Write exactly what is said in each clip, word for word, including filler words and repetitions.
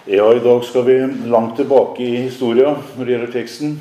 Ja, i dag skal vi langt tilbake i historien når det gjelder teksten.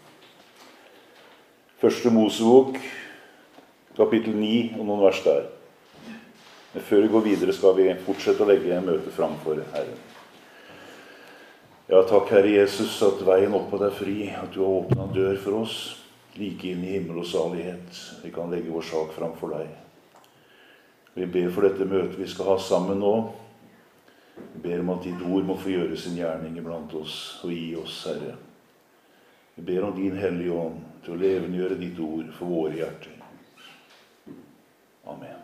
Første Mosebok, kapittel ni, og noen vers der. Men før vi går videre skal vi fortsette å legge en møte framfor Herren. Ja, takk Herre Jesus, at veien oppå deg er fri, at du har åpnet en dør for oss, like inn i himmel og salighet. Vi kan legge vår sak framfor deg. Vi ber for dette møtet vi skal ha sammen nå. Vi ber om at ditt ord må få gjøre sin gjerning blant oss og gi oss, Herre. Vi ber om din hellige ånd til å levendegjøre ditt ord for våre hjerter. Amen.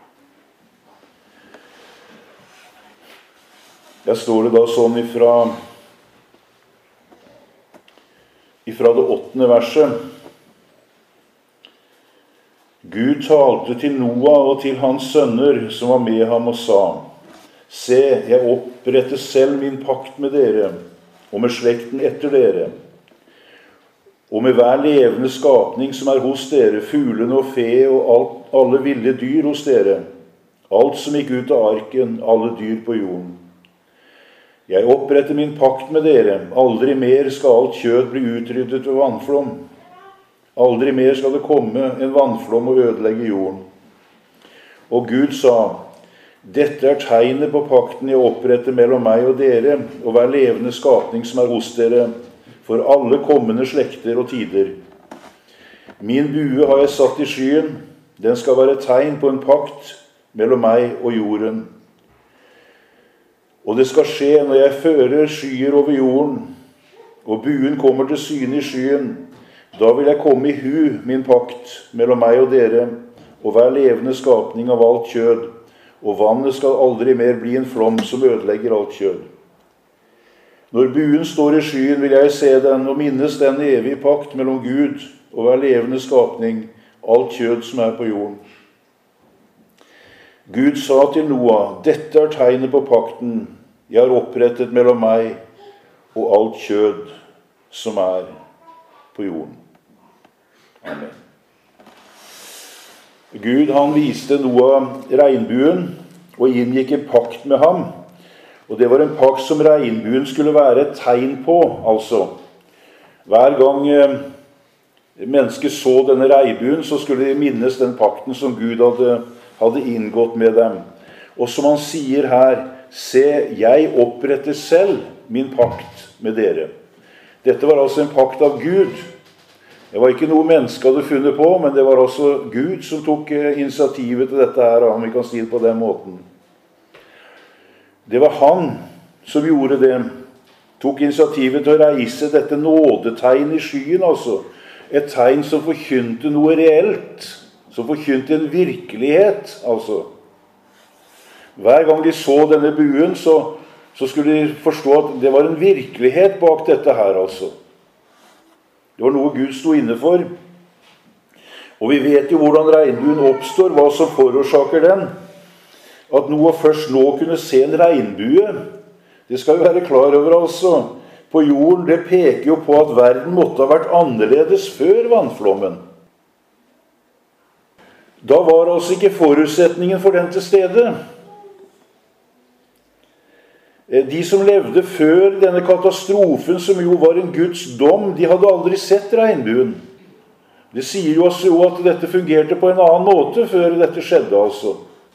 Der står det da sånn ifra, ifra det åttende verset. Gud talte til Noah og til hans sønner som var med ham og sa: Se, jeg oppretter selv min pakt med dere, og med slekten etter dere, og med hver levende skapning som er hos dere, fuglene og fe og alt, alle ville dyr hos dere, alt som gikk ut av arken, alle dyr på jorden. Jeg oppretter min pakt med dere, aldri mer skal alt kjød bli utryddet ved vannflom. Aldri mer skal det komme en vannflom og ødelegge jorden. Og Gud sa: Dette er tegnet på pakten jeg oppretter mellom meg og dere, og hver levende skapning som er hos dere, for alle kommende slekter og tider. Min bue har jeg satt i skyen, den skal være tegn på en pakt mellom meg og jorden. Og det skal skje når jeg fører skyer over jorden, og buen kommer til syne i skyen, da vil jeg komme i hu min pakt mellom meg og dere, og hver levende skapning av alt kjød, og vannet skal aldri mer bli en flom som ødelegger alt kjød. Når buen står i skyen vil jeg se den og minnes den evige pakt mellom Gud og hver levende skapning, alt kjød som er på jorden. Gud sa til Noah: Dette er tegnet på pakten jeg har opprettet mellom meg og alt kjød som er på jorden. Amen. Gud, han viste Noah regnbuen og inngikk en pakt med ham. Og det var en pakt som regnbuen skulle være et tegn på, altså. Hver gang eh, mennesker så denne regnbuen, så skulle de minnes den pakten som Gud hadde, hadde inngått med dem. Og som han sier her: Se, jeg oppretter selv min pakt med dere. Dette var altså en pakt av Gud. Det var ikke noe menneske hadde funnet på, men det var også Gud som tok initiativet til dette her, om vi kan si det på den måten. Det var han som gjorde det, tok initiativet til å reise dette nådetegn i skyen, altså. Et tegn som forkynte noe reelt, som forkynte en virkelighet, altså. Hver gang de så denne buen, så, så skulle de forstå at det var en virkelighet bak dette her, altså. Det var noe Gud sto inne for. Og vi vet jo hvordan regnbuen oppstår, hva som forårsaker den. At Noah først nå kunne se en regnbue, det skal vi være klar over altså. På jorden, det peker jo på at verden måtte ha vært annerledes før vannflommen. Da var altså ikke forutsetningen for den til stede. De som levde før denne katastrofen, som jo var en Guds dom, de hadde aldri sett regnbuen. Det sier jo også at dette fungerte på en annen måte før dette skjedde, altså.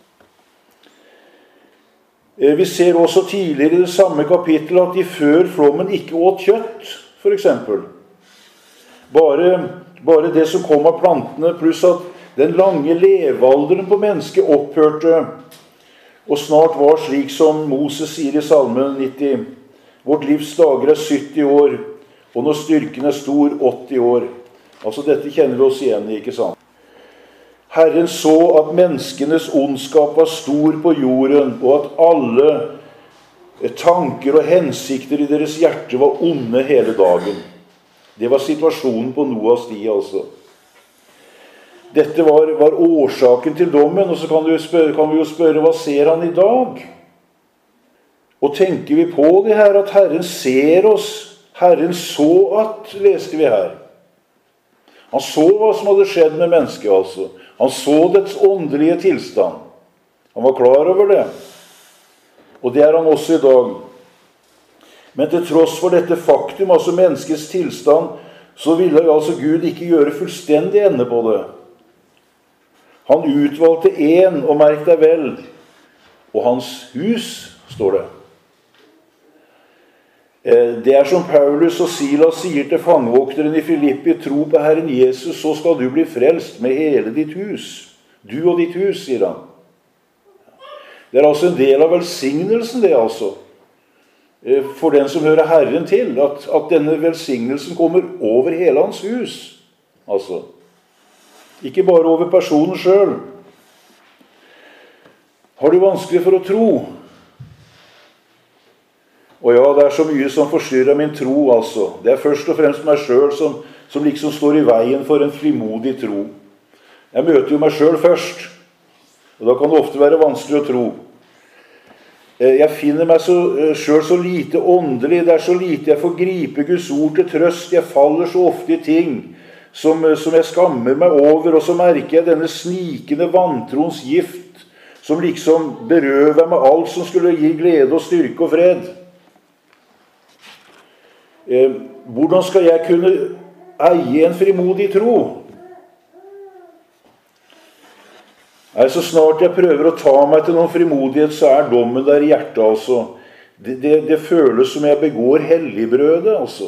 Vi ser også tidligere i det samme kapittel at de før flommen ikke åt kjøtt, for eksempel. Bare, bare det som kom av plantene, pluss at den lange levealderen på mennesket opphørte, og snart var slik som Moses sier i Salme nitti: Vårt livs dager er sytti år, og når styrken er stor, åtti år. Altså dette kjenner vi oss igjen i, ikke sant? Herren så at menneskenes ondskap var stor på jorden, og at alle tanker og hensikter i deres hjerte var onde hele dagen. Det var situasjonen på Noahs tid, altså. Dette var, var årsaken til dommen, og så kan, spørre, kan vi jo spørre, hva ser han i dag? Og tenker vi på det her, at Herren ser oss, Herren så at, leste vi her. Han så hva som hadde skjedd med mennesket, altså. Han så dets åndelige tilstand. Han var klar over det. Og det er han også i dag. Men til tross for dette faktum, altså menneskets tilstand, så ville altså Gud ikke gjøre fullstendig ende på det. Han utvalgte en, og merk deg vel, og hans hus, står det. Det er som Paulus og Silas sier til fangevokteren i Filippi: tro på Herren Jesus, så skal du bli frelst med hele ditt hus. Du og ditt hus, sier han. Det er altså en del av velsignelsen, det altså. For den som hører Herren til, at, at denne velsignelsen kommer over hele hans hus. Altså. Ikke bare over personen selv. Har du vanskelig for å tro? Og ja, det er så mye som forstyrrer min tro, altså. Det er først og fremst meg selv som, som liksom står i veien for en frimodig tro. Jeg møter jo meg selv først, og da kan det ofte være vanskelig å tro. Jeg finner meg så, selv så lite åndelig, det er så lite jeg får gripe Guds ord til trøst. Jeg faller så ofte i ting som, som jeg skammer meg over, og så merker jeg denne snikende vantroens gift, som liksom berøver meg alt som skulle gi glede og styrke og fred. Eh, hvordan skal jeg kunne eie en frimodig tro? Nei, så snart jeg prøver å ta meg til noen frimodighet, så er dommen der i hjertet, altså. Det, det, det føles som jeg begår helligbrødet, altså.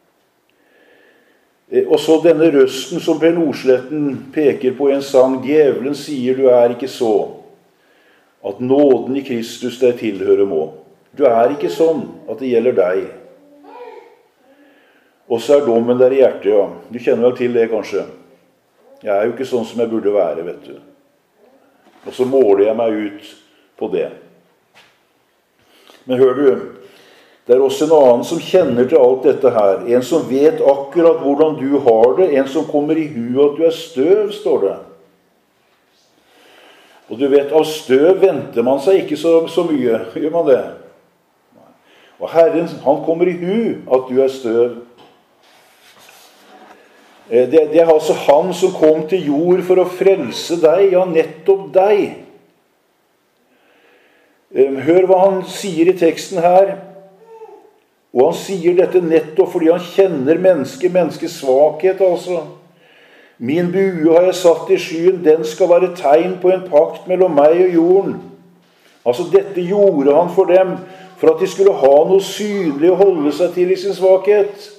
Eh, og så denne røsten som Per Nordsletten peker på i en sang: djevelen sier du er ikke så, at nåden i Kristus deg tilhører må. Du er ikke sånn at det gjelder deg. Og så er dommen der i hjertet, ja. Du kjenner vel til det, kanskje. Jeg er jo ikke sånn som jeg burde være, vet du. Og så måler jeg meg ut på det. Men hør du, det er også en annen som kjenner til alt dette her. En som vet akkurat hvordan du har det. En som kommer i hu at du er støv, står det. Og du vet, av støv venter man seg ikke så, så mye. Gjør man det? Og Herren, han kommer i hu at du er støv. Det, det er altså han som kom til jord for å frelse deg, ja, nettopp deg. Hør hva han sier i teksten her. Og han sier dette nettopp fordi han kjenner mennesket, menneskets svakhet, altså. Min bue har jeg satt i skyen, den skal være tegn på en pakt mellom meg og jorden. Altså, dette gjorde han for dem, for at de skulle ha noe synlig å holde seg til i sin svakhet.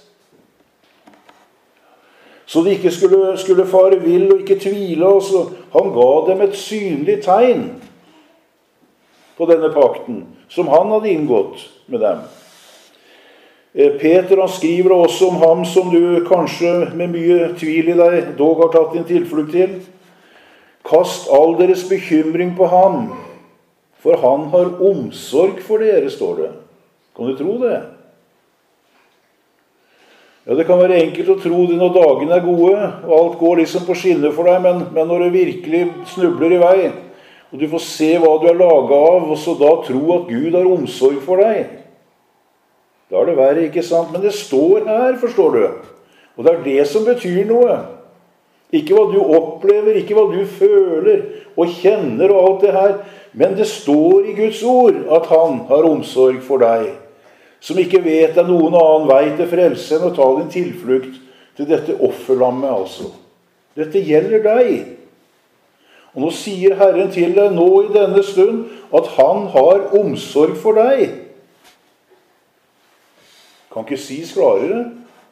Så de ikke skulle, skulle fare vill og ikke tvile. Altså. Han ga dem et synlig tegn på denne pakten, som han hadde inngått med dem. Peter, han skriver også om ham som du kanskje med mye tvil i deg dog har tatt din tilflukt til. Kast all deres bekymring på ham, for han har omsorg for dere, står det. Kan du tro det? Ja, det kan være enkelt å tro det når dagene er gode, og alt går liksom på skinner for deg, men, men når du virkelig snubler i vei, og du får se hva du er laget av, og så da tro at Gud har omsorg for deg, da er det verre, ikke sant? Men det står her, forstår du, og det er det som betyr noe. Ikke hva du opplever, ikke hva du føler og kjenner og alt det her, men det står i Guds ord at han har omsorg for deg, som ikke vet det er noen annen vei til frelse enn å ta din tilflukt til dette offerlammet, altså. Dette gjelder deg. Og nå sier Herren til deg nå i denne stund at han har omsorg for deg. Kan ikke sies klarere.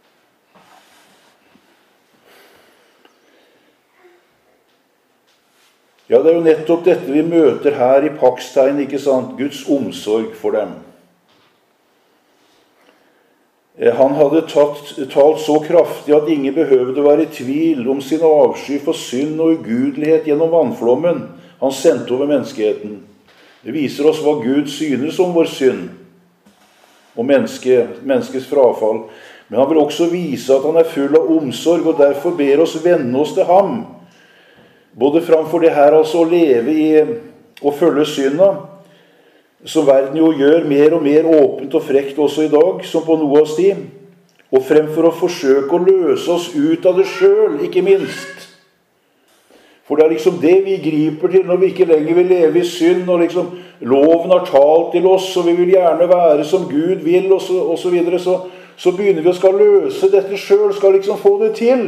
Ja, det er jo nettopp dette vi møter her i paktstegn, ikke sant? Guds omsorg for dem. Han hadde tatt, talt så kraftig at ingen behøvde være i tvil om sin avsky for synd og ugudelighet gjennom vannflommen han sendte over menneskeheten. Det viser oss hva Gud synes om vår synd og menneske, menneskets frafall. Men han vil også vise at han er full av omsorg, og derfor ber oss vende oss til ham. Både framfor det her altså å leve i og følge synda, som verden jo gjør mer og mer åpent og frekt også i dag, som på Noas tid, og fremfor å forsøke å løse oss ut av det selv, ikke minst. For det er liksom det vi griper til når vi ikke lenger vil leve i synd, og liksom loven har talt til oss, og vi vil gjerne være som Gud vil, og så, og så videre, så, så begynner vi å skal løse dette selv, skal liksom få det til.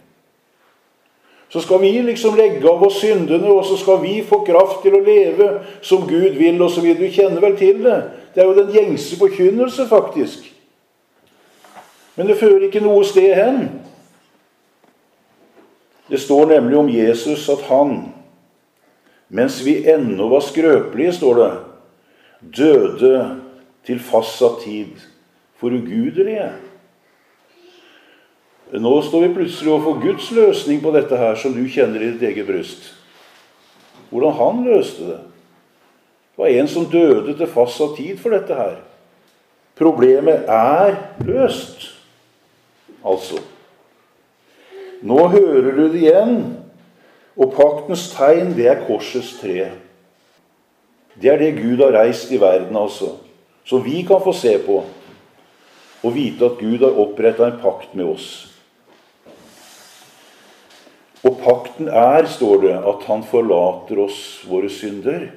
Så skal vi liksom legge av oss syndene, og så skal vi få kraft til å leve som Gud vil, og så videre. Du kjenner vel til det. Det er jo den gjengse forkynnelse, faktisk. Men det fører ikke noe sted hen. Det står nemlig om Jesus at han, mens vi ennå var skrøpelige, står det, døde til fastsatt tid for ugudelige. Nå står vi plutselig overfor Guds løsning på dette her, som du kjenner i ditt eget bryst. Hvordan han løste det. Det var en som døde til fastsatt tid for dette her. Problemet er løst, altså. Nå hører du det igjen, og paktens tegn, det er korsets tre. Det er det Gud har reist i verden, altså, som vi kan få se på, og vite at Gud har opprettet en pakt med oss. Og pakten er, står det, at han forlater oss våre synder.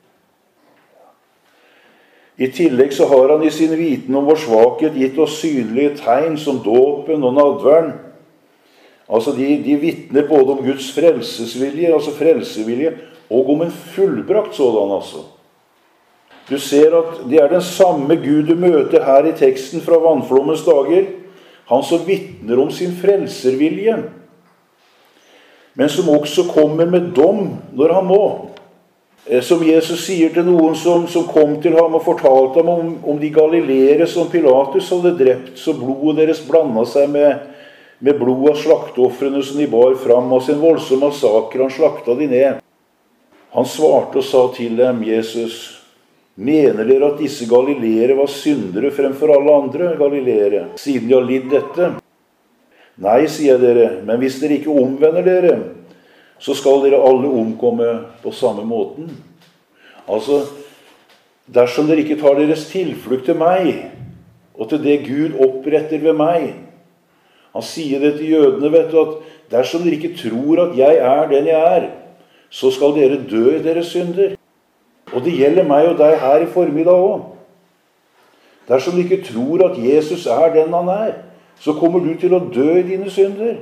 I tillegg så har han i sin viten om vår svakhet gitt oss synlige tegn som dåpen og nadvern. Altså de, de vittner både om Guds frelsesvilje, altså frelsevilje, og om en fullbrakt sådan, altså. Du ser at det er den samme Gud du møter her i teksten fra vannflommens dager, han som vittner om sin frelservilje, men som også kommer med dom når han må. Som Jesus sier til noen som, som kom til ham og fortalte ham om, om de galileere som Pilatus hadde drept, så blodet deres blandet seg med med blod av slakteoffrene som de bar fram, og sin voldsom massakre, han slakta de ned. Han svarte og sa til dem, Jesus, mener dere at disse galileere var syndere fremfor alle andre galileere, siden de har lidd dette? Nei, sier dere, men hvis dere ikke omvender dere, så skal dere alle omkomme på samme måten. Altså, dersom dere ikke tar deres tilflukt til meg, og til det Gud oppretter ved meg, han sier det til jødene, vet du, at dersom dere ikke tror at jeg er den jeg er, så skal dere dø i deres synder. Og det gjelder meg og deg her i formiddag også. Dersom du ikke tror at Jesus er den han er, så kommer du til å dø i dine synder.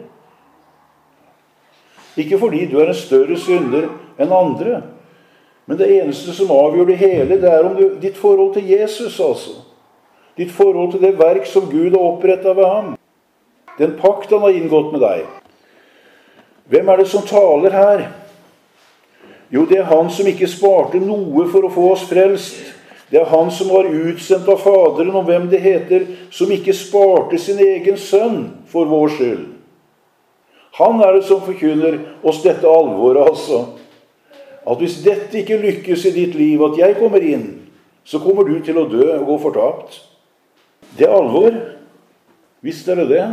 Ikke fordi du er en større synder enn andre, men det eneste som avgjør det hele, det er om du, ditt forhold til Jesus, altså. Ditt forhold til det verk som Gud har opprettet ved ham. Den pakt han har inngått med deg. Hvem er det som taler her? Jo, det er han som ikke sparte noe for å få oss frelst. Det er han som var utsendt av Faderen, om hvem det heter, som ikke sparte sin egen sønn for vår skyld. Han er det som forkynner oss dette alvoret, altså. At hvis dette ikke lykkes i ditt liv, at jeg kommer inn, så kommer du til å dø og gå fortapt. Det er alvor. Visst er det det.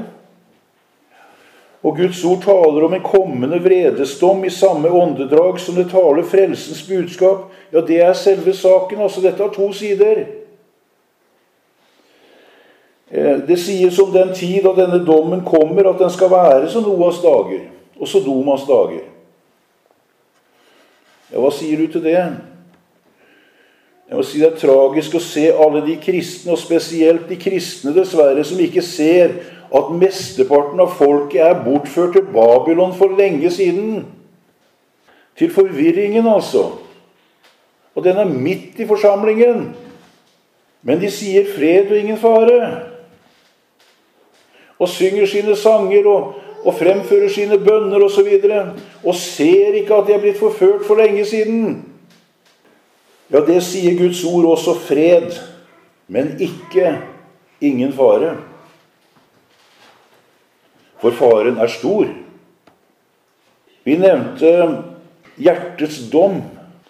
Og Guds ord taler om en kommende vredesdom i samme åndedrag som det taler frelsens budskap. Ja, det er selve saken. Altså, dette har to sider. Det sies om den tid da denne dommen kommer, at den skal være som Noas dager, og Sodomas dager. Ja, hva sier du til det? Jeg må si det er tragisk å se alle de kristne, og spesielt de kristne dessverre, som ikke ser at mesteparten av folket er bortført til Babylon for lenge siden. Til forvirringen, altså. Og den er midt i forsamlingen. Men de sier fred og ingen fare. Og synger sine sanger og, og fremfører sine bønner og så videre. Og ser ikke at de er blitt forført for lenge siden. Ja, det sier Guds ord også, fred, men ikke ingen fare. For faren er stor. Vi nevnte hjertets dom.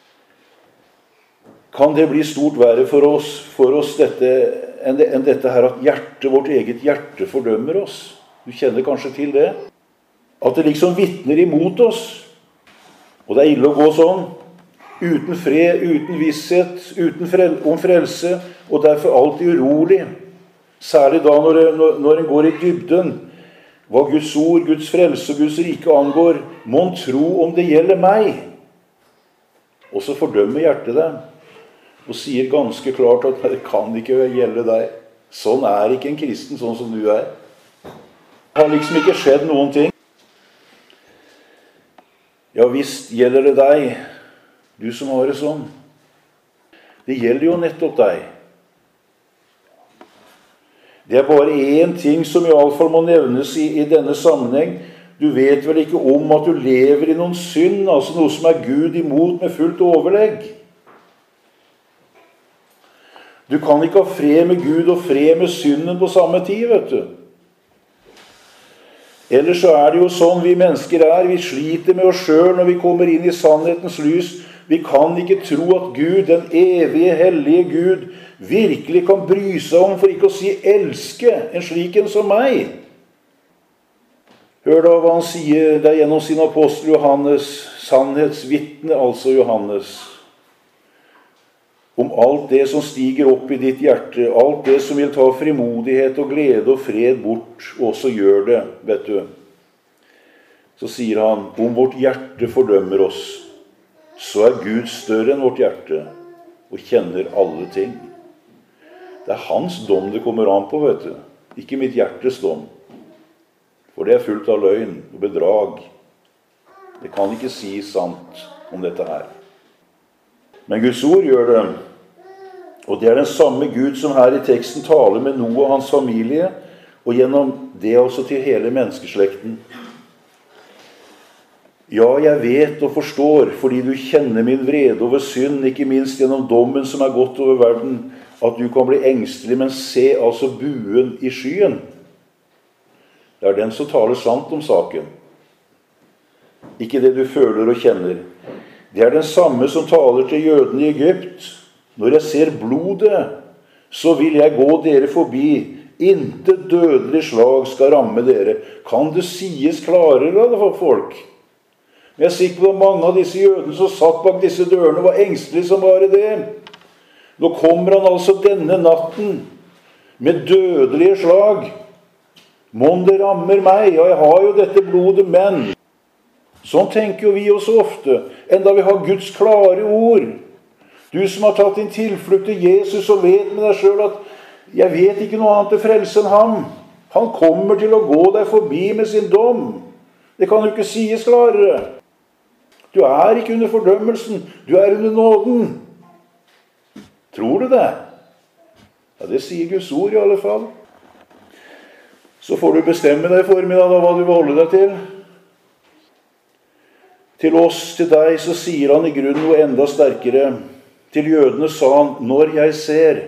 Kan det bli stort verre for oss, for oss dette, enn, det, enn dette her at hjertet, vårt eget hjerte fordømmer oss? Du kjenner kanskje til det? At det liksom vittner imot oss. Og det er ille å gå sånn. Uten fred, uten visshet, uten frel, om frelse, og derfor alltid urolig. Særlig da når, når, når en går i dybden. hva Guds ord, Guds frelse og Guds rike angår, må han tro om det gjelder meg. Og så fordømmer hjertet det, og sier ganske klart at det kan ikke gjelde deg. Sånn er ikke en kristen, sånn som du er. Det har liksom ikke skjedd noen ting. Ja, visst gjelder det deg, du som har det sånn. Det gjelder jo nettopp deg. Det er bare én ting som i alle fall må nevnes i, i denne sammenheng. Du vet vel ikke om at du lever i noen synd, altså noe som er Gud imot med fullt overlegg. Du kan ikke ha fred med Gud og fred med synden på samme tid, vet du. Ellers så er det jo sånn vi mennesker er. Vi sliter med oss selv når vi kommer inn i sannhetens lys. Vi kan ikke tro at Gud, den evige, hellige Gud, virkelig kan bry seg om, for ikke å si elske, en slik en som meg. Hør da hva han sier der gjennom sin apostel Johannes, sannhetsvitne, altså Johannes, om alt det som stiger opp i ditt hjerte, alt det som vil ta frimodighet og glede og fred bort, og så gjør det, vet du. Så sier han, om vårt hjerte fordømmer oss, så er Gud større enn vårt hjerte, og kjenner alle ting. Det er hans dom det kommer an på, vet du. Ikke mitt hjertes dom. For det er fullt av løgn og bedrag. Det kan ikke si sant om dette her. Men Guds ord gjør det. Og det er den samme Gud som her i teksten taler med Noah og hans familie, og gjennom det også til hele menneskeslekten. Ja, jeg vet og forstår, fordi du kjenner min vrede over synd, ikke minst gjennom dommen som er gått over verden, at du kan bli engstelig, men se altså buen i skyen. Det er den som taler sant om saken. Ikke det du føler og kjenner. Det er den samme som taler til jødene i Egypt. Når jeg ser blodet, så vil jeg gå dere forbi. Intet dødelig slag skal ramme dere. Kan det sies klarere da for folk? Men jeg er sikker på at mange av disse jødene som satt bak disse dørene var engstelige som bare det. Nå kommer han altså denne natten med dødelige slag. Mån det rammer meg, og jeg har jo dette blodet, men sånn tenker jo vi også ofte, enda vi har Guds klare ord. Du som har tatt din tilflukt til Jesus og vet med deg selv at jeg vet ikke noe annet til frelse enn ham. Han kommer til å gå deg forbi med sin dom. Det kan jo ikke sies klarere. Du er ikke under fordømmelsen, du er under nåden. Tror du det? Ja, det sier Guds ord i alle fall. Så får du bestemme deg for meg da, hva du vil holde deg til. Til oss, til deg, så sier han i grunnen noe enda sterkere. Til jødene sa han, når jeg ser.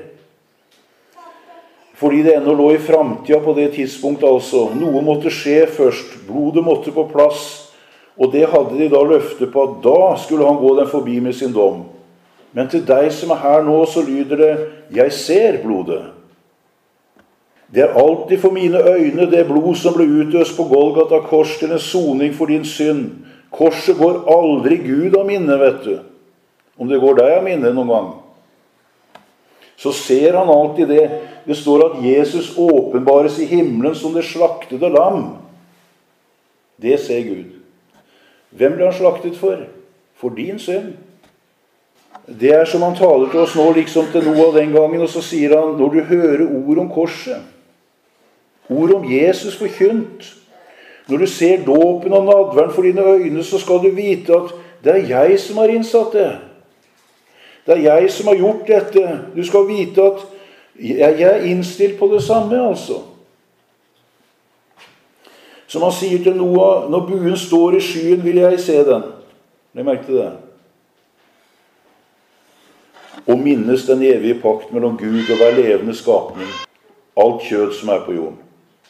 Fordi det ennå lå i fremtiden på det tidspunkt altså. Noe måtte skje først, blodet måtte på plass. Og det hadde de da løftet på at da skulle han gå den forbi med sin dom. Men til deg som er her nå, så lyder det, jeg ser blodet. Det er alltid for mine øyne det blod som ble utøst på Golgata kors til en soning for din synd. Korset går aldri Gud av minne, vet du. Om det går deg av minne noen gang. Så ser han alltid det. Det står at Jesus åpenbares i himmelen som det slaktede lam. Det ser Gud. Hvem ble han slaktet for? For din synd. Det er som han taler til oss nå, liksom til noe av den gangen, og så sier han, når du hører ord om korset, ord om Jesus forkynt, når du ser dåpen og nadveren for dine øyne, så skal du vite at det er jeg som har innsatt det. Det er jeg som har gjort dette. Du skal vite at jeg er innstilt på det samme, altså. Som han sier til Noah, når buen står i skyen, vil jeg se den. Jeg merkte det. Og minnes den evige pakt mellom Gud og hver levende skapning. Alt kjød som er på jorden.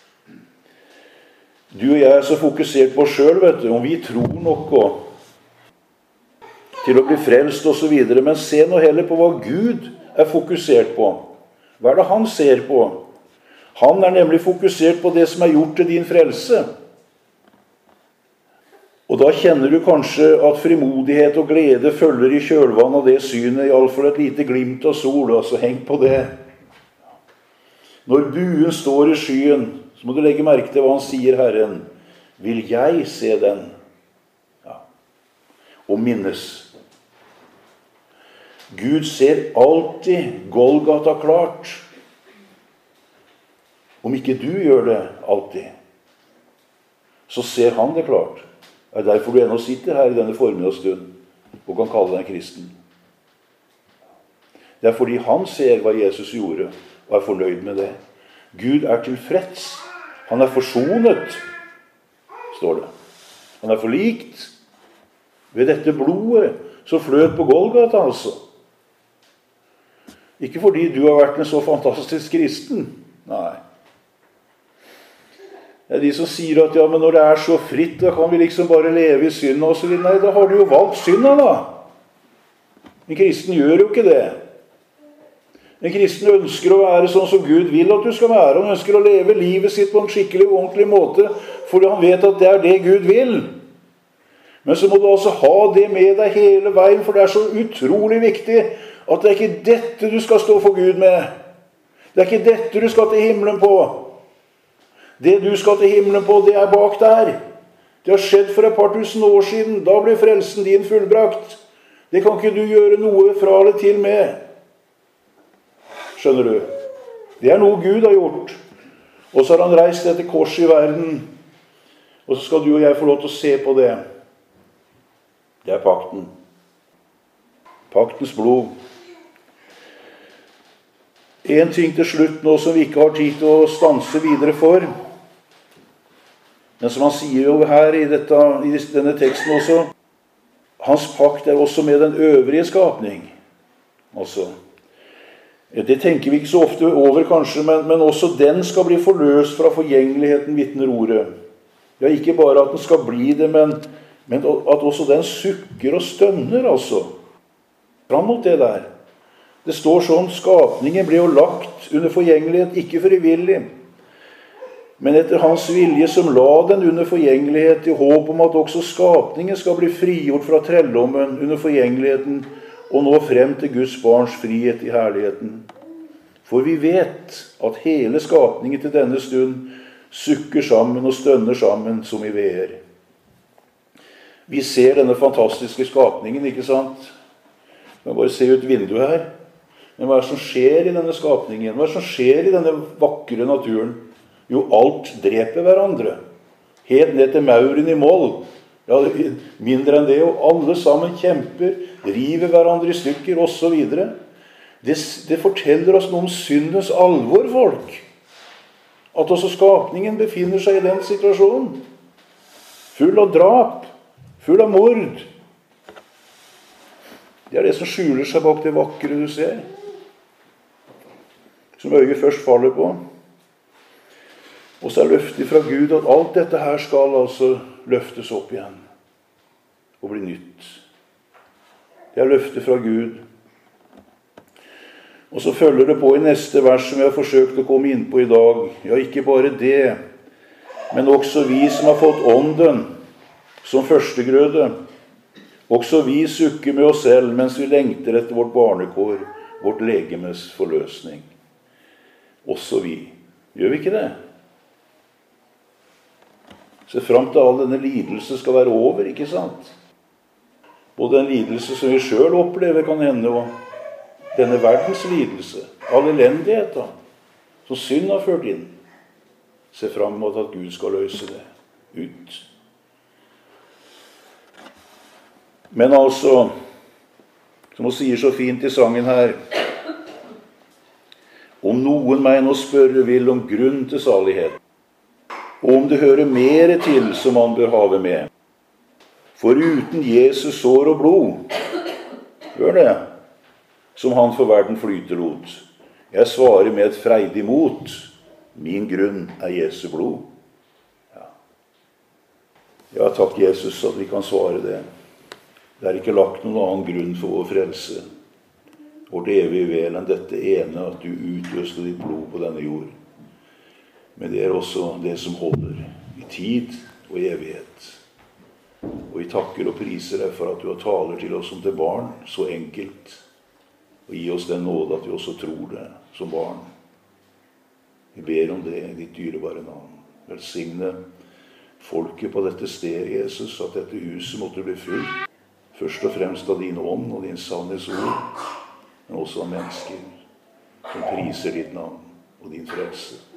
Du og jeg er så fokusert på oss selv, vet du, om vi tror noe til å bli frelst og så videre, men se nå heller på hva Gud er fokusert på. Hva er det han ser på? Han er nemlig fokusert på det som er gjort til din frelse. Og da kjenner du kanskje at frimodighet og glede følger i kjølvann av det synet, i alle fall et lite glimt av sol, altså heng på det. Når buen står i skyen, så må du legge merke til hva han sier, Herren. Vil jeg se den? Ja. Og minnes. Gud ser alltid Golgata klart. Om ikke du gjør det alltid, så ser han det klart. Det er derfor du ennå sitter her i denne formiddagsstund og kan kalle deg kristen. Det er fordi han ser hva Jesus gjorde og er fornøyd med det. Gud er tilfreds. Han er forsonet, står det. Han er forlikt ved dette blodet som fløt på Golgata, altså. Ikke fordi du har vært en så fantastisk kristen. Nei. Det er de som sier at ja, men når det er så fritt, da kan vi liksom bare leve i synda og så videre. Nei, da har du jo valgt synda, da. En kristen gjør jo ikke det. En kristen ønsker å være sånn som Gud vil at du skal være. Han ønsker å leve livet sitt på en skikkelig og ordentlig måte, fordi han vet at det er det Gud vil. Men så må du altså ha det med deg hele veien, for det er så utrolig viktig at det er ikke dette du skal stå for Gud med. Det er ikke dette du skal til himmelen på. Det du skal til himmelen på, det er bak der. Det har skjedd for et par tusen år siden. Da blir frelsen din fullbrakt. Det kan ikke du gjøre noe fra eller til med. Skjønner du? Det er noe Gud har gjort. Og så har han reist etter kors i verden. Og så skal du og jeg få lov til å se på det. Det er pakten. Paktens blod. En ting til slutt nå som vi ikke har tid til å stanse videre for. Men som han sier jo her i, dette, i denne teksten også. Hans pakt er også med den øvrige skapning. Altså. Det tenker vi ikke så ofte over kanskje, men, men også den skal bli forløst fra forgjengeligheten, vitner ordet. Ja, ikke bare at den skal bli det, men, men at også den sukker og stønner, altså. Fram mot det der. Det står sånn, skapningen ble jo lagt under forgjengelighet, ikke frivillig, men etter hans vilje som la den under forgjengelighet i håp om at også skapningen skal bli frigjort fra trelldommen under forgjengeligheten og nå frem til Guds barns frihet i herligheten. For vi vet at hele skapningen til denne stund sukker sammen og stønner sammen som i veer. Vi ser denne fantastiske skapningen, ikke sant? Vi kan bare se ut vinduet her. Men hva er det som skjer i denne skapningen? Hva er det som skjer i denne vakre naturen? Jo, alt dreper hverandre. Helt ned til mauren i mål. Ja, mindre enn det, og alle sammen kjemper, river hverandre i stykker, og så videre. Det, det forteller oss noe om syndens alvor, folk. At også skapningen befinner seg i den situasjonen. Full av drap, full av mord. Det er det som skjuler seg bak det vakre du ser. Som øyet først faller på. Og så er løftet fra Gud at alt dette her skal altså løftes opp igjen. Og bli nytt. Det er løftet fra Gud. Og så følger det på i neste vers som jeg har forsøkt å komme inn på i dag. Ja, ikke bare det, men også vi som har fått ånden som førstegrøde. Også vi sukker med oss selv mens vi lengter etter vårt barnekår, vårt legemes forløsning. Også vi. Gjør vi ikke det? Se frem til all denne lidelse skal være over, ikke sant? Både den lidelse som vi selv opplever kan hende, og denne verdens lidelse, all elendighet da, som synd har ført inn. Se frem mot at Gud skal løse det ut. Men altså, som hun sier så fint i sangen her, om noen meg nå spørre vil om grunn til salighet, og om det hører mere til som man bør have med. For uten Jesus sår og blod, hør det, som han for verden flyter lot. Jeg svarer med et freidig mot, min grunn er Jesu blod. Ja, ja takk Jesus at vi kan svare det. Det er ikke lagt noen annen grunn for vår frelse, vårt evige vel enn dette ene, at du utløste ditt blod på denne jord. Men det er også det som holder i tid og i evighet. Og vi takker og priser deg for at du har taler til oss som til barn, så enkelt. Og gi oss den nåde at vi også tror det som barn. Vi ber om det i ditt dyrebare navn. Velsigne folket på dette stedet, Jesus, at dette huset måtte bli fullt. Først og fremst av din ånd og din sannhetsord, men også av mennesker som priser ditt navn og din frelse.